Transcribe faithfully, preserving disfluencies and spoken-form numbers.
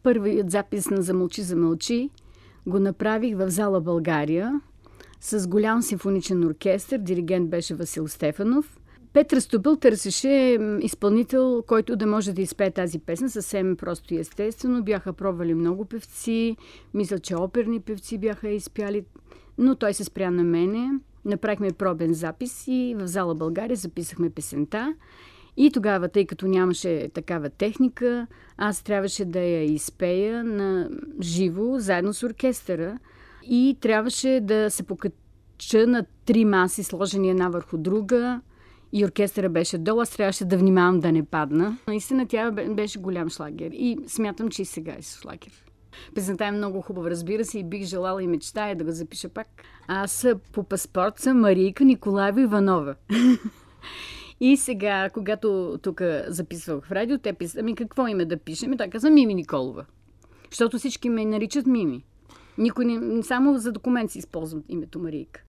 първият запис на "Замълчи, замълчи" го направих в зала България с голям симфоничен оркестър. Диригент беше Васил Стефанов. Петър Ступел търсеше изпълнител, който да може да изпее тази песен съвсем просто и естествено. Бяха пробвали много певци. Мисля, че оперни певци бяха изпяли. Но той се спря на мене. Направихме пробен запис и в зала България записахме песента. И тогава, тъй като нямаше такава техника, аз трябваше да я изпея на живо, заедно с оркестъра. И трябваше да се покача на три маси, сложени една върху друга. И оркестъра беше долу, аз трябваше да внимавам да не падна. Наистина тя беше голям шлагер. И смятам, че и сега е шлагер. Песента е много хубава, разбира се, и бих желала и мечтая да го запиша пак. Аз по паспорт съм Марийка Николаева Иванова. И сега, когато тук записвах в радио, те писат, ами какво име да пишем? И той каза Мими Николова. Защото всички ме наричат Мими. Никой не, само за документ си използвам името Марийка.